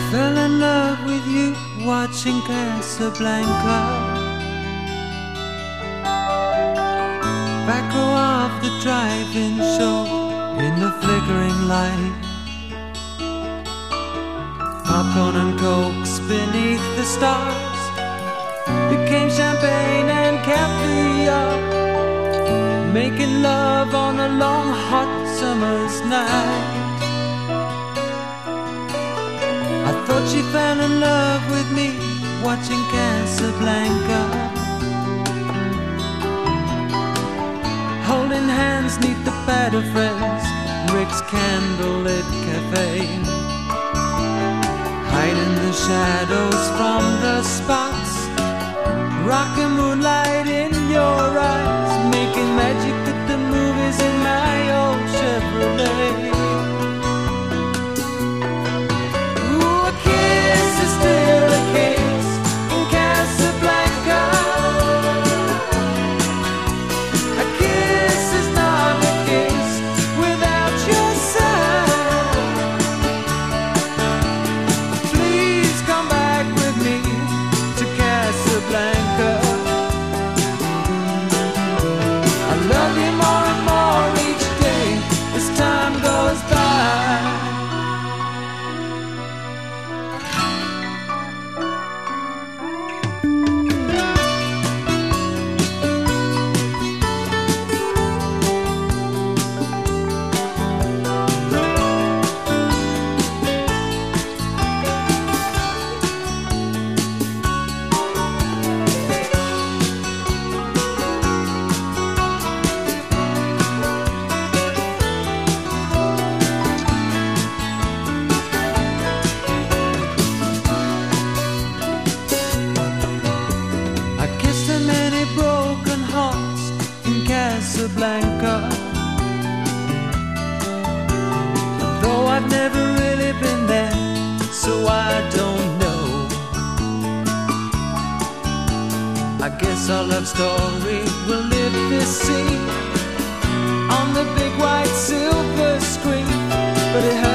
Fell in love with you watching Casablanca. Back row of the drive-in show in the flickering light. Popcorn and cokes beneath the stars became champagne and caviar, making love on a long hot summer's night. I thought she fell in love with me watching Casablanca, holding hands neath the pad of friends, Rick's candlelit cafe, hiding the shadows from the spots, rockin' moonlight in your eyes, making magic at the movies in my old Chevrolet. Ooh, a kiss is still a kiss in Casablanca. A kiss is not a kiss without your sigh. Please come back with me to Casablanca. I love you more and more each day as time goes by. Casablanca, though I've never really been there, so I don't know. I guess our love story will live this scene on the big white silver screen, but it